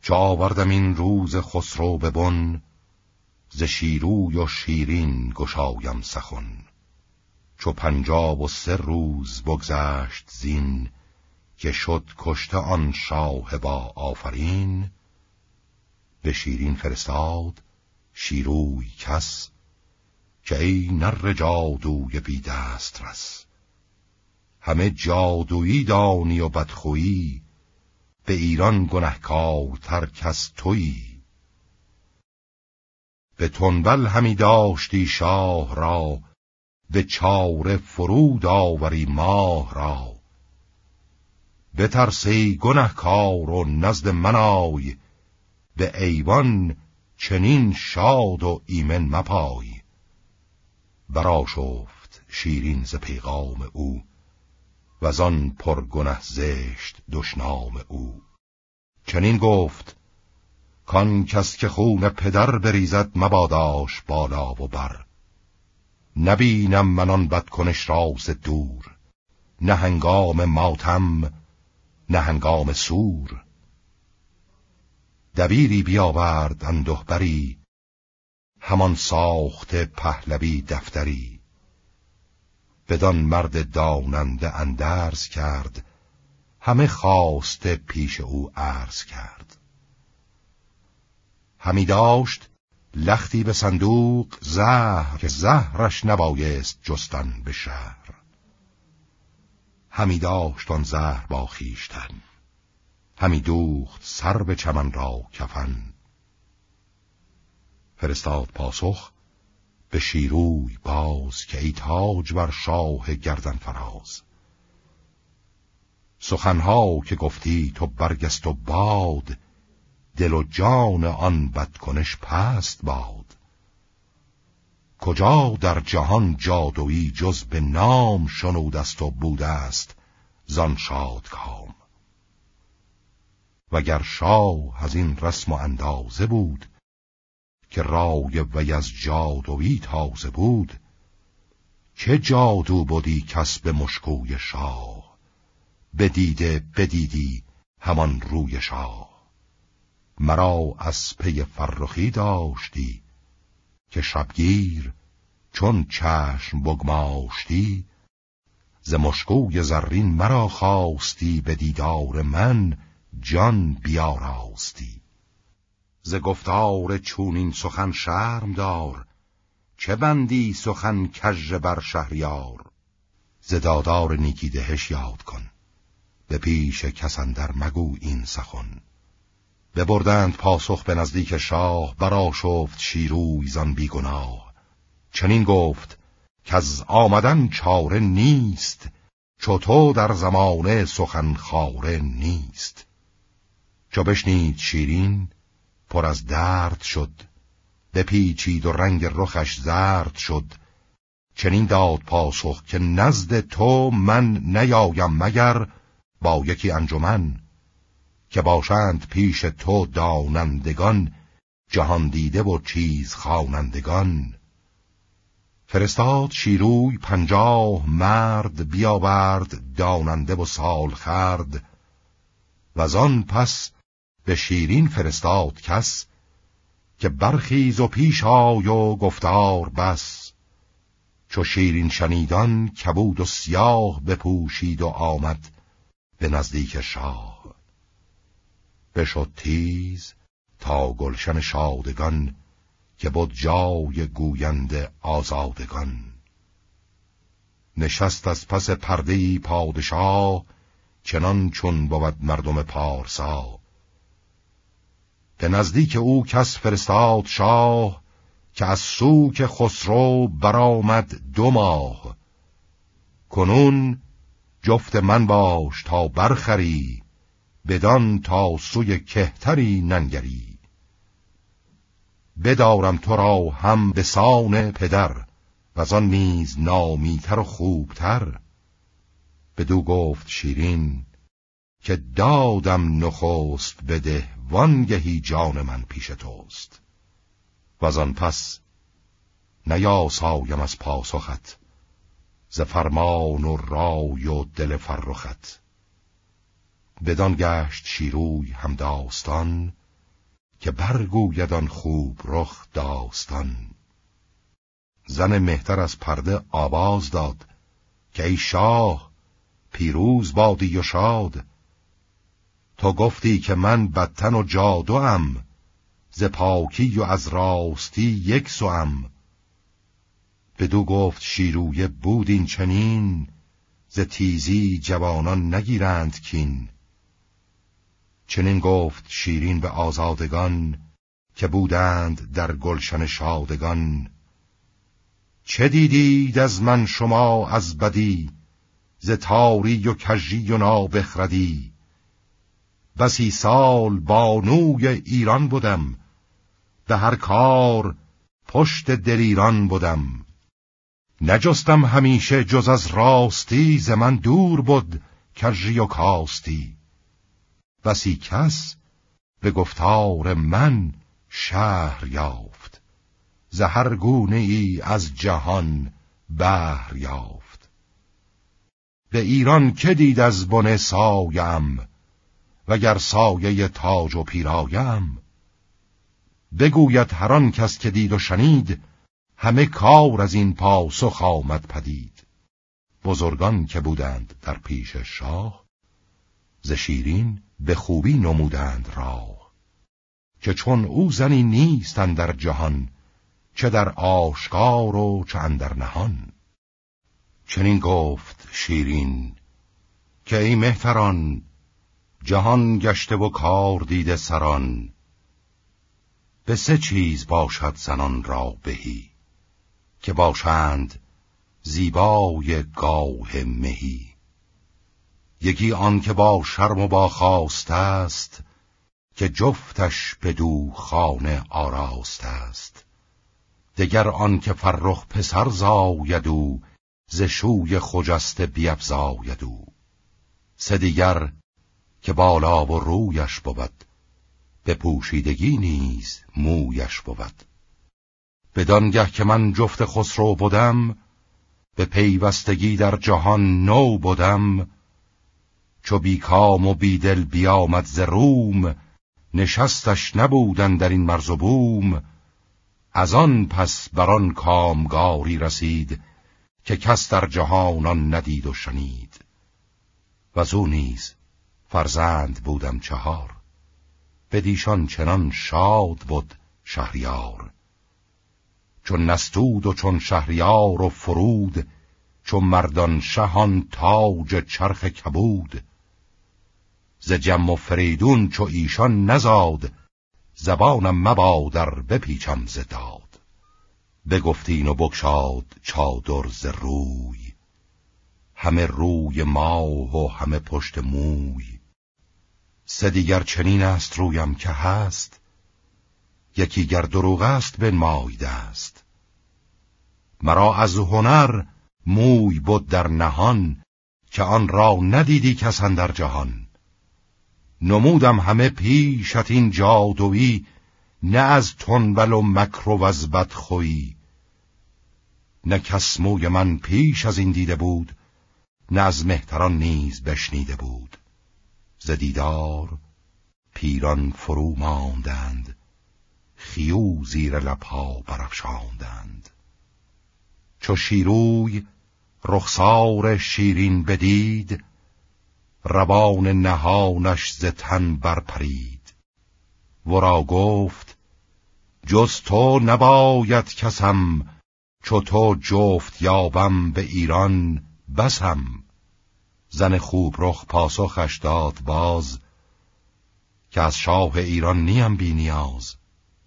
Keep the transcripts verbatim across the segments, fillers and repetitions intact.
چو آوردم این روز خسرو به بن، ز شیروی و شیرین گشایم سخن. چو پنجاب و سه روز بگذشت زین، که شد کشته آن شاه با آفرین. به شیرین فرستاد شیروی کس، که ای نر جادوی بی دست رس. همه جادویی دانی و بدخویی، به ایران گنهکارتر کس تویی. به تنبل همی داشتی شاه را، به چاره فرود آوری ماه را. بترسی گنهکار و نزد من آی، به ایوان چنین شاد و ایمن مپای. برآشفت شیرین ز پیغام او، وزان پرگنه زشت دشنام او. چنین گفت کان کس که خون پدر بریزد، مباداش بالا و بر. نبینم من آن بدکنش را ز دور، نه هنگام ماتم نه هنگام سور. دبیری بیاورد انده بری، همان ساخته پهلوی دفتری. بدان مرد داننده اندرز کرد، همه خواسته پیش او عرض کرد. همی داشت لختی به صندوق زهر، که زهرش نبایست جستن به شهر. همی داشت آن زهر با خویشتن، همی دوخت سر به چمن را کفن. فرستاد پاسخ به شیروی باز، که ای تاج بر شاه گردن فراز. سخنها که گفتی تو برگست و باد، دل و جان آن بدکنش پست باد. کجا در جهان جادویی جز به نام، شنودست و بودست زان شاد کام. وگر شاه از این رسم و اندازه بود، که رای وی از جادویی تازه بود. چه جادو بودی کس به مشکوی شاه، بدیده بدیدی همان روی شاه. مرا از پی فرخی داشتی، که شبگیر چون چشم بگماشتی. ز مشکوی زرین مرا خواستی، به دیدار من جان بیاراستی. ز گفتار چونین سخن شرم دار، چه بندی سخن کژ بر شهریار. ز دادار نیکی دهش یاد کن، به پیش کس اندر مگو این سخن. ببردند پاسخ به نزدیک شاه، برآشفت شیروی زان بیگناه. چنین گفت کز آمدن چاره نیست، چو تو در زمانه سخن خواره نیست. چو بشنید شیرین پر از درد شد، بپیچید و رنگ رخش زرد شد. چنین داد پاسخ که نزد تو من نیایم، مگر با یکی انجمن. که باشند پیش تو دانندگان، جهان دیده و چیز خوانندگان. فرستاد شیروی پنجاه مرد، بیاورد داننده و سالخورد. وزان پس به شیرین فرستاد کس، که برخیز و پیش آی و گفتار بس. چو شیرین شنیدان کبود و سیاه، بپوشید و آمد به نزدیک شاه. بشد تیز تا گلشن شادگان، که بود جای گویند آزادگان. نشست از پس پرده‌ای پادشاه، چنان چون بود مردم پارسا. به نزدیک او کس فرستاد شاه، که از سوک خسرو برآمد دو ماه. کنون جفت من باش تا برخری، بدان تا سوی کهتری ننگری. بدارم تو را هم به سان پدر، وزان نیز نامیتر و خوبتر. بدو گفت شیرین که دادم نخست بده، وانگهی جان من پیش توست. وزان پس نیاسایم از پاسخت، ز فرمان و رای و دل فرخت. بدان گشت شیروی هم داستان، که برگوید آن خوب رخ داستان. زن مهتر از پرده آواز داد که ای شاه پیروز بادی و شاد. تو گفتی که من بدتن و جادوام، ز پاکی و از راستی یک سوام. بدو گفت شیرویه بود این چنین، ز تیزی جوانان نگیرند کین. چنین گفت شیرین به آزادگان، که بودند در گلشن شادگان. چه دیدید از من شما از بدی، ز تاری و کژی و نابخردی. بسی سال بانوی ایران بودم، به هر کار پشت دلیران بودم. نجستم همیشه جز از راستی، ز من دور بود کژی و کاستی. بسی کس به گفتار من شهر یافت، ز هر گونه ای از جهان بهر یافت. به ایران که دید از بن سایم، وگر سایه تاج و پیرایم. بگوید هر آن کس که دید و شنید، همه کار از این پاسخ آمد پدید. بزرگان که بودند در پیش شاه، ز شیرین به خوبی نمودند راه. که چون او زنی نیست اندر جهان، چه در آشکار و چه اندر نهان. چنین گفت شیرین که ای مهتران، جهان گشته و کار دیده سران. به سه چیز باشد زنان را بهی، که باشند زیبای گاه مهی. یکی آن که با شرم و با خواست است، که جفتش بدو خانه آراست است. دگر آن که فرخ پسر زاید او، ز شوی خجسته بیفزاید او. سه دیگر که بالا و رویش بود، به پوشیدگی نیز مویش بود. بدانگه که من جفت خسرو بودم، به پیوستگی در جهان نو بودم. چو بی کام و بی دل بیامد ز روم، نشستش نبودن در این مرز و بوم. از آن پس بران کامگاری رسید، که کس در جهانان ندید و شنید. وزو نیز فرزند بودم چهار، بدیشان چنان شاد بود شهریار. چون نستود و چون شهریار و فرود، چون مردان شهان تاج چرخ کبود. ز جم و فریدون چو ایشان نزاد، زبانم مبادر بپیچم ز داد. بگفتین و بگشاد چادر ز روی، همه روی ماه و همه پشت موی. سه دیگر چنین است رویم که هست، یکی گر دروغ است بنمایده است. مرا از هنر موی بود در نهان، که آن را ندیدی کس اندر جهان. نمودم همه پیشت این جادویی، نه از تنبل و مکر و از بدخویی. نه کس موی من پیش از این دیده بود، نه از مهتران نیز بشنیده بود. ز دیدار پیران فرو ماندند، خیو زیر لبها برافشاندند. چو شیروی رخسار شیرین بدید، روان نهانش ز تن برپرید. ورا گفت جز تو نباید کسم، چو تو جفت یابم به ایران بسم. زن خوب رخ پاسخش داد باز، که از شاه ایران نیم بی نیاز.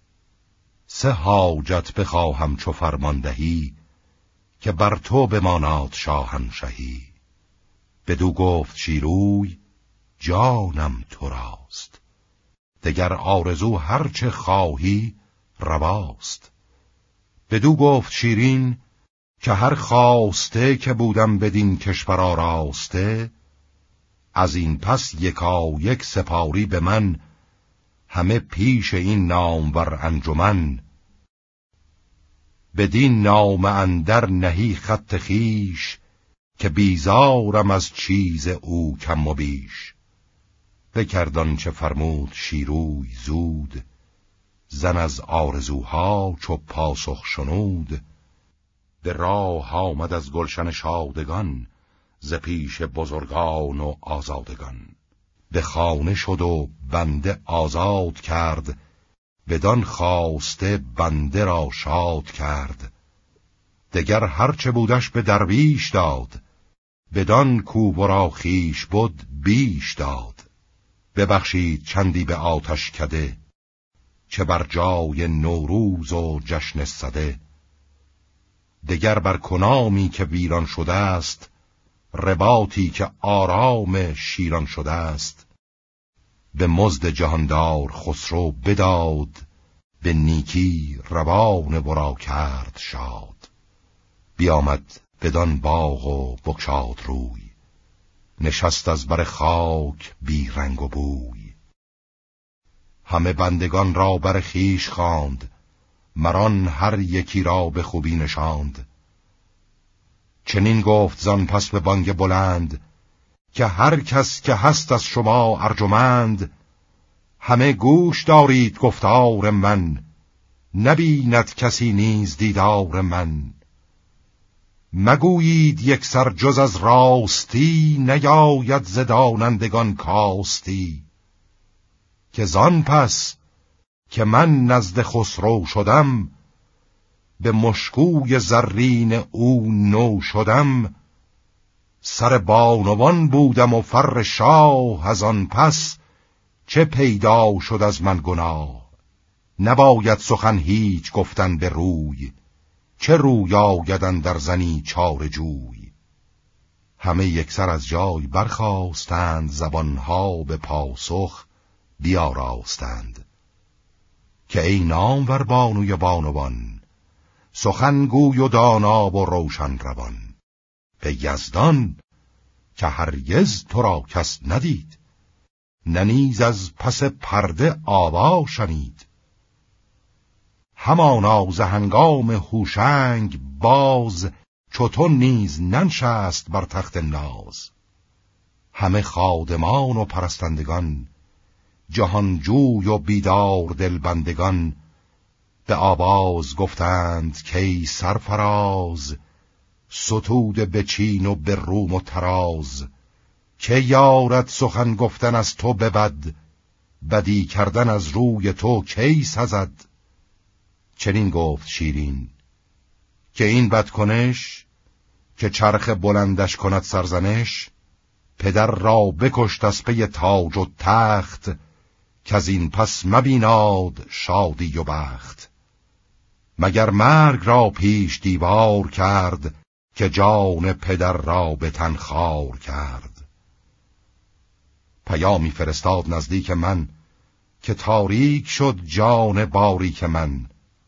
سه حاجت بخواهم چو فرمان دهی، که بر تو بماناد شاهنشهی. بدو گفت شیروی جانم تو راست، دگر آرزو هرچه خواهی رواست. بدو گفت شیرین که هر خواسته که بودم بدین کشور آراسته، از این پس یکا یک سپاری به من، همه پیش این نامور انجمن. بدین نامه اندر نهی خط خویش، که بیزارم از چیز او کم و بیش. بکردان چه فرمود شیروی زود، زن از آرزوها چو پاسخ شنود، به راه آمد از گلشن شادگان، ز پیش بزرگان و آزادگان. به خانه شد و بنده آزاد کرد، بدان خواسته بنده را شاد کرد. دگر هرچه بودش به درویش داد، بدان کو ورا خویش بود بیش داد. ببخشید چندی به آتش کده، چه بر جای نوروز و جشن سده. دگر بر کنامی که ویران شده است، رباطی که آرام شیران شده است. به مزد جهاندار خسرو بداد، به نیکی روان ورا کرد شاد. بیامد بدان باغ و بگشاد روی، نشست از بر خاک بی رنگ و بوی. همه بندگان را بر خویش خواند، مران هر یکی را به خوبی نشاند. چنین گفت زان پس به بانگ بلند، که هر کس که هست از شما ارجمند، همه گوش دارید گفتار من، نبیند کسی نیز دیدار من. مگویید یک سر جز از راستی، نیاید ز دانندگان کاستی. که زان پس که من نزد خسرو شدم، به مشکوی زرین او نو شدم. سر بانوان بودم و فر شاه، از آن پس چه پیدا شد از من گناه. نباید سخن هیچ گفتن به روی، چه روی آیدن در زنی چار جوی. همه یکسر از جای برخاستند، زبانها به پاسخ بیاراستند. که ای نامور بانوی بانوان، سخنگوی و دانا و روشن روان. به یزدان که هرگز تو را کس ندید، نه نیز از پس پرده آوا شنید. همانا ز هنگام هوشنگ باز، چو تو نیز ننشست بر تخت ناز. همه خادمان و پرستندگان، جهانجوی و بیدار دلبندگان، به آواز گفتند کی سرفراز، ستوده به چین و به روم و تراز. که یارد سخن گفتن از تو به بد، بدی کردن از روی تو کی سزد. چنین گفت شیرین که این بدکنش، که چرخ بلندش کند سرزنش. پدر را بکشت از پی تاج و تخت، که از این پس مبیناد شادی و بخت. مگر مرگ را پیش دیوار کرد، که جان پدر را به تن خوار کرد. پیامی فرستاد نزدیک من، که تاریک شد جان باریک من.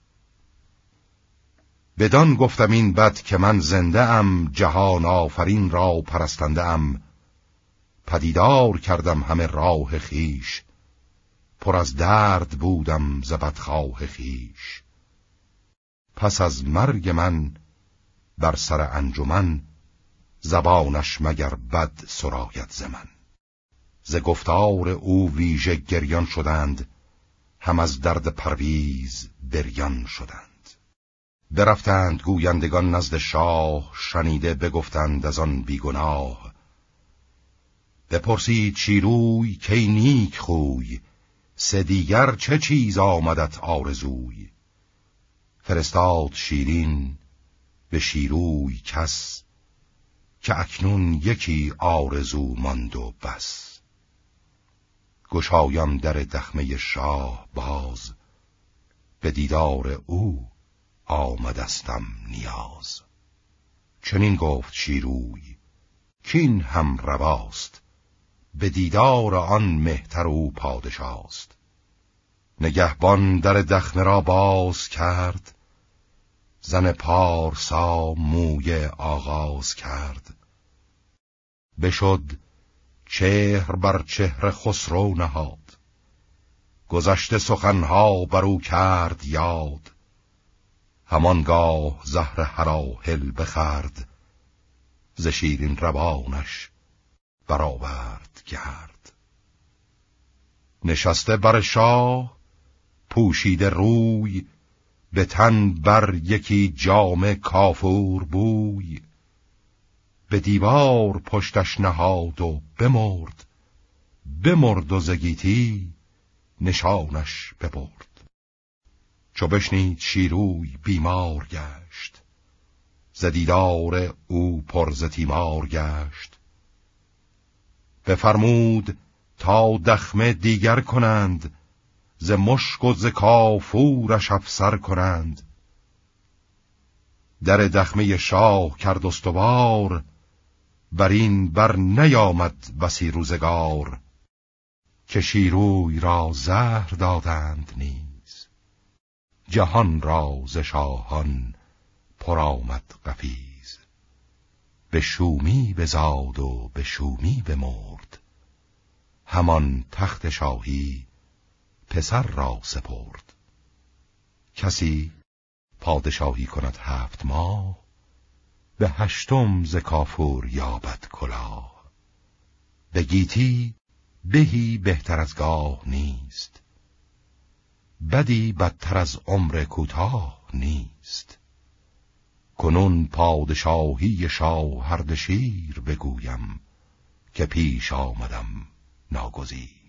بدان گفتم این بد که من زنده ام، جهان آفرین را پرستنده ام. پدیدار کردم همه راه خیش، پر از درد بودم ز بدخواه خیش. پس از مرگ من بر سر انجمن، زبانش مگر بد سراید ز من. ز گفتار او ویژه گریان شدند، هم از درد پرویز بریان شدند. برفتند گویندگان نزد شاه، شنیده بگفتند از آن بیگناه. بپرسید شیروی کی نیک خوی، سه دیگر چه چیز آمدت آرزوی. فرستاد شیرین به شیروی کس، که اکنون یکی آرزو ماند و بس. گشایم در دخمه شاه باز، به دیدار او آمدستم نیاز. چنین گفت شیروی کین هم رواست، به دیدار آن مهتر او پادشاست. نگهبان در دخمه را باز کرد، زن پارسا موی آغاز کرد. بشد چهر بر چهر خسرو نهاد، گذشته سخنها برو کرد یاد. همانگاه زهر هراهل بخورد، ز شیرین روانش برآورد گرد. نشسته بر شاه پوشیده روی، به تن بر یکی جامه کافور بوی. به دیوار پشتش نهاد و بمرد، بمرد و ز گیتی نشانش ببرد. چو بشنید شیروی بیمار گشت، ز دیدار او پر ز تیمار گشت. بفرمود تا دخمه دیگر کنند، ز مشک و ز کافورش افسر کنند. در دخمه شاه کرد استوار، بر این بر نیامد بسی روزگار. که شیروی را زهر دادند نیز، جهان را ز شاهان پر آمد قفیز. به شومی بزاد و به شومی بمرد، همان تخت شاهی پسر را سپرد. کسی پادشاهی کند هفت ماه، به هشتم ز کافور یابد کلاه. به گیتی بهی بهتر از گاه نیست، بدی بدتر از عمر کوتاه نیست. کنون پادشاهی شاهردشیر بگویم، که پیش آمدم ناگزیر.